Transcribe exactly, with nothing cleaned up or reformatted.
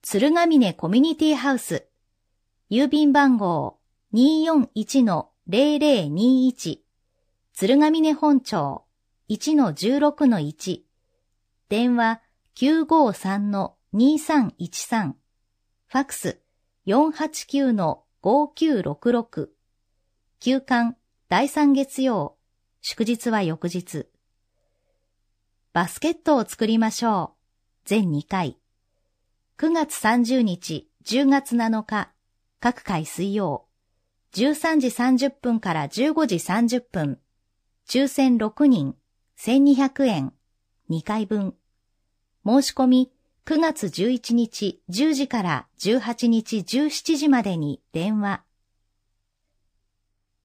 鶴ヶ峰コミュニティハウス。郵便番号 にーよんいちのゼロゼロにいち。鶴ヶ峰本町 いちのじゅうろくのいち。電話 きゅうごさんのにさんいちさん。ファクス よんはちきゅうのごきゅうろくろく。休館だいさん月曜。祝日は翌日。バスケットを作りましょう。全にかい。くがつさんじゅうにち、じゅうがつなのか、各回水曜。じゅうさんじさんじゅっぷんからじゅうごじさんじゅっぷん。抽選ろくにん、せんにひゃくえん。にかいぶん。申し込み、くがつじゅういちにちじゅうじからじゅうはちにちじゅうしちじまでに電話。